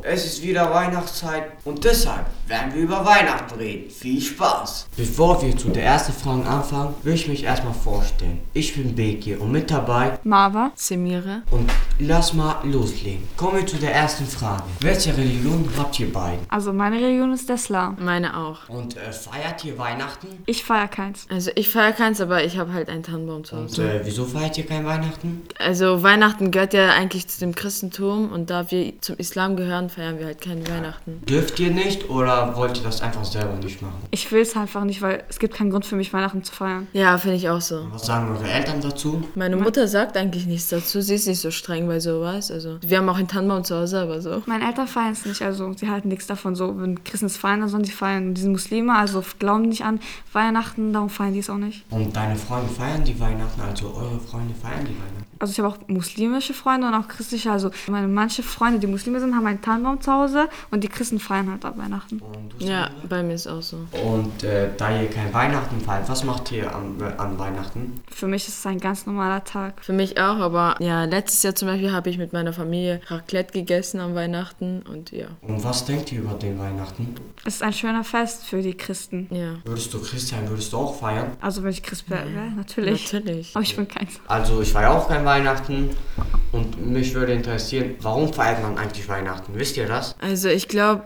es ist wieder Weihnachtszeit und deshalb werden wir über Weihnachten reden. Viel Spaß! Bevor wir zu der ersten Frage anfangen, will ich mich erstmal vorstellen. Ich bin Bekir und mit dabei Marva, Semira. und lass mal loslegen. Kommen wir zu der ersten Frage. Welche Religion habt ihr beiden? also meine Religion ist der Islam. Meine auch. Und feiert ihr Weihnachten? Ich feiere keins. Also ich feiere keins, aber ich habe halt einen Tannenbaum zu Und Hause. wieso feiert ihr kein Weihnachten? Also Weihnachten gehört ja eigentlich zu dem Christentum und da wir zum Islam gehören, feiern wir halt kein Weihnachten. Dürft ihr nicht oder wollt ihr das einfach selber nicht machen? Ich will es einfach nicht, weil es gibt keinen Grund für mich, Weihnachten zu feiern. Ja, finde ich auch so. Was sagen eure Eltern dazu? Meine Mutter sagt eigentlich nichts dazu, sie ist nicht so streng bei sowas. Also wir haben auch einen Tannenbaum zu Hause, aber so. Meine Eltern feiern es nicht, also sie halten nichts davon. So, wenn Christen es feiern, dann sollen sie feiern. Und die sind Muslime, also glauben nicht an Weihnachten, darum feiern die es auch nicht. Und deine Freunde feiern die Weihnachten, also eure Freunde feiern die Weihnachten? Also ich habe auch muslimische Freunde und auch christliche. Also manche Freunde, die Muslime sind, haben einen Tannenbaum zu Hause und die Christen feiern halt ab Weihnachten. Und du, Ja, Sandra? bei mir ist auch so. Und da ihr kein Weihnachten feiert, was macht ihr an Weihnachten? Für mich ist es ein ganz normaler Tag. Für mich auch, aber ja, letztes Jahr zum Beispiel habe ich mit meiner Familie Raclette gegessen am Weihnachten und ja. Und was denkt ihr über den Weihnachten? Es ist ein schöner Fest für die Christen. Ja. Würdest du Christ sein, würdest du auch feiern? Also wenn ich Christ wäre, natürlich. Natürlich. Aber ich bin keins. Also ich feiere auch kein Weihnachten und mich würde interessieren, warum feiert man eigentlich Weihnachten? Wisst ihr das? Also ich glaube,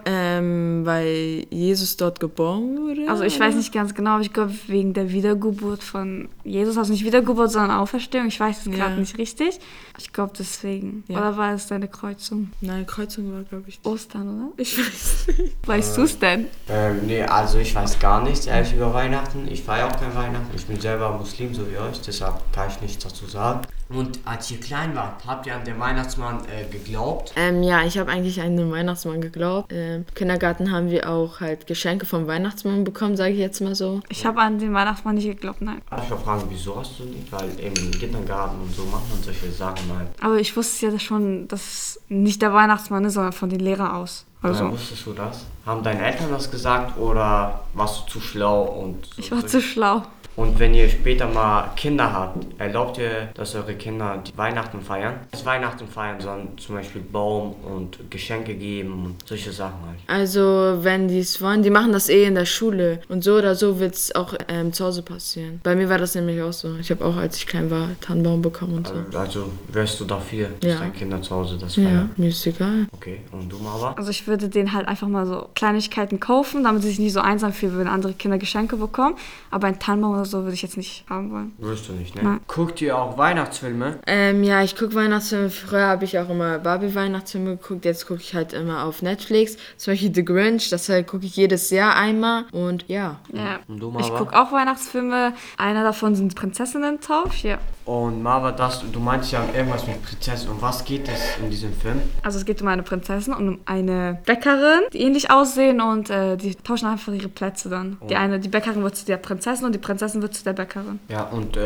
weil Jesus dort geboren wurde. Also ich weiß nicht ganz genau, aber ich glaube wegen der Wiedergeburt von Jesus, also nicht Wiedergeburt, sondern Auferstehung. Ich weiß es gerade nicht richtig. Ich glaube deswegen. Ja. Oder war es deine Kreuzung? Nein, Kreuzung war, glaube ich. Ostern, oder? Ich weiß nicht. Weißt du es denn? Nee, also ich weiß gar nichts ehrlich über Weihnachten. Ich feiere auch kein Weihnachten. Ich bin selber Muslim, so wie euch, deshalb kann ich nichts dazu sagen. Und als ihr klein wart, habt ihr an den Weihnachtsmann geglaubt? Ja, ich habe eigentlich an den Weihnachtsmann geglaubt. Im Kindergarten haben wir auch halt Geschenke vom Weihnachtsmann bekommen, sage ich jetzt mal so. Ich habe an den Weihnachtsmann nicht geglaubt, nein. Darf ich mal fragen, wieso hast du nicht? Weil im Kindergarten und so macht man solche Sachen halt. Aber ich wusste ja schon, dass es nicht der Weihnachtsmann ist, sondern von den Lehrern aus. Also Wusstest du das? Haben deine Eltern das gesagt oder warst du zu schlau? Und ich war zu schlau. Und wenn ihr später mal Kinder habt, erlaubt ihr, dass eure Kinder die Weihnachten feiern? Nicht Weihnachten feiern, sondern zum Beispiel Baum und Geschenke geben und solche Sachen halt. Also, wenn die es wollen, die machen das in der Schule. Und so oder so wird es auch zu Hause passieren. Bei mir war das nämlich auch so. Ich habe auch, als ich klein war, Tannenbaum bekommen und so. Also wärst du dafür, dass Ja. deine Kinder zu Hause das Ja, feiern? mir ist egal. Okay, und du, Mama? Also ich würde denen halt einfach mal so Kleinigkeiten kaufen, damit sie sich nicht so einsam fühlen, wenn andere Kinder Geschenke bekommen. Aber ein Tannenbaum oder so würde ich jetzt nicht haben wollen. Würdest du nicht, ne? Nein. Guckt ihr auch Weihnachtsfilme? Ja, ich gucke Weihnachtsfilme. Früher habe ich auch immer Barbie-Weihnachtsfilme geguckt. Jetzt gucke ich halt immer auf Netflix. Zum Beispiel The Grinch, das halt gucke ich jedes Jahr einmal. Und ja. Ja. Und du, Ich Mama? gucke auch Weihnachtsfilme. Einer davon sind Prinzessinnen-Tausch, ja. Und Mama, du meinst ja irgendwas mit Prinzessin. Um was geht es in diesem Film? Also es geht um eine Prinzessin und um eine Bäckerin, die ähnlich aussehen und die tauschen einfach ihre Plätze dann. Die Bäckerin wird zu der Prinzessin und die Prinzessin wird zu der Bäckerin. Ja, und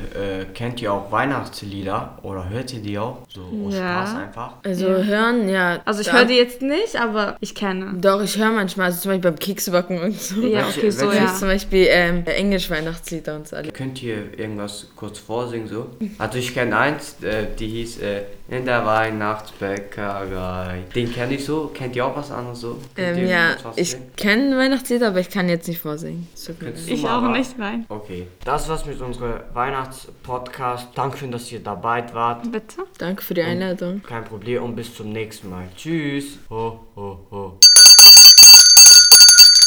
kennt ihr auch Weihnachtslieder oder hört ihr die auch? So aus Ja. Spaß einfach? Also Ja. hören, ja. Also ich Da- höre die jetzt nicht, aber ich kenne. Doch, ich höre manchmal, also zum Beispiel beim Keksbacken und so. Ja, Welche- okay, so welche- ja. Zum Beispiel Englisch-Weihnachtslieder und so. Könnt ihr irgendwas kurz vorsingen so? Also ich kenne eins, die hieß In der Weihnachtsbäckerei. Den kenne ich so. Kennt ihr auch was anderes so? Könnt ihr Ja, kurz was ich singen? kenne Weihnachtslieder, aber ich kann jetzt nicht vorsingen. So gut. Könntest du Ich mal, auch wa? nicht, nein. Okay, das war's mit unserem Weihnachtspodcast. Danke, dass ihr dabei wart. Bitte? Danke für die Einladung. Kein Problem und bis zum nächsten Mal. Tschüss. Ho, ho.